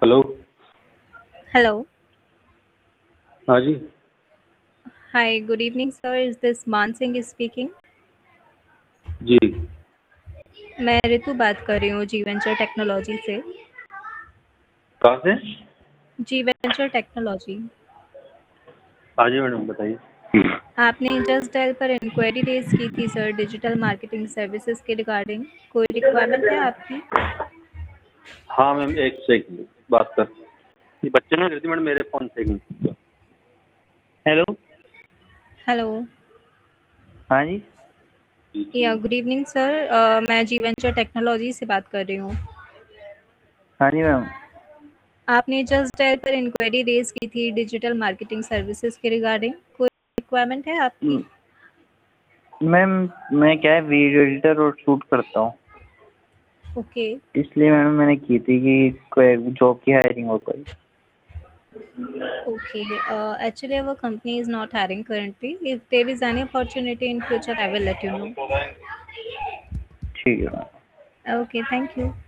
Hello. Hello. हाँ जी। Hi, good evening, sir. Is this मान Singh speaking? जी। मैं रितु बात कर रही हूँ जी वेंचर टेक्नोलॉजी से। कहाँ से? G venture technology. हाँ जी मैडम, बताइए। आपने जस्ट डायल पर इंक्वायरी रेज की थी सर, डिजिटल मार्केटिंग सर्विसेज के रिगार्डिंग। कोई रिक्वायरमेंट है आपकी? हाँ मैम, एक सेकंड बात कर। ये बच्चे ने करती मैडम मेरे फ़ोन से। हेलो। हेलो। हाँ जी। या गुड इवनिंग सर, मैं जी वेंचर टेक्नोलॉजी से बात कर रही हूँ। हाँ जी मैम। आपने जस्ट डायल पर इंक्वायरी रेज की थी डिजिटल मार्केटिंग सर्विसेज के रिगार्डिंग। कोई रिक्वायरमेंट है आपकी? मैम, मैं क्या है, वीडियो एडिटर और शूट करता हूँ, ओके। इसलिए मैम मैंने की थी कि कोई जॉब की हायरिंग हो पाई। Okay. Actually, our company is not hiring currently. If there is any opportunity in future, I will let you know. ठीक है मैम। Okay. Thank you.